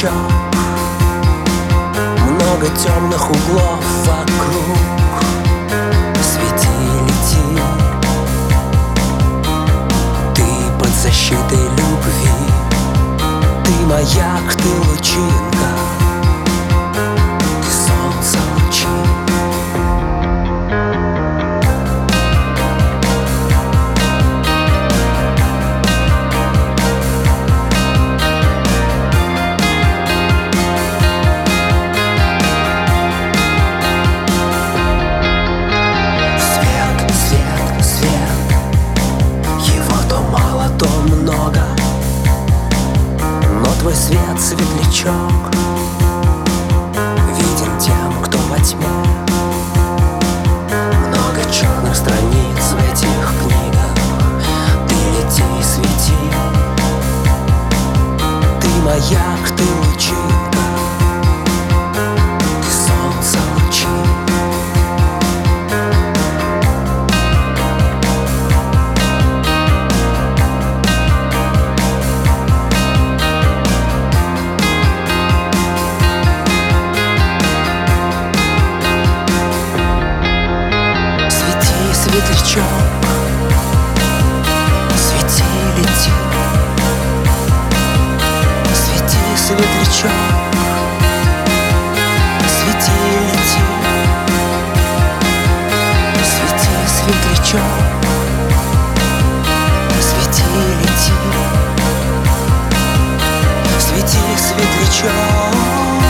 светлячок, много темных углов вокруг. Свети, лети, ты под защитой любви. Ты маяк, ты лучинка, ты солнце лучи. Твой свет, светлячок, виден тем, кто во тьме. Много черных страниц в этих книгах. Ты лети, свети, ты маяк, ты лучинка, ты солнце лучи. Светлячок, свети, лети, свети, светлячок, свети, лети, свети, светлячок, свети, лети, свети, светлячок.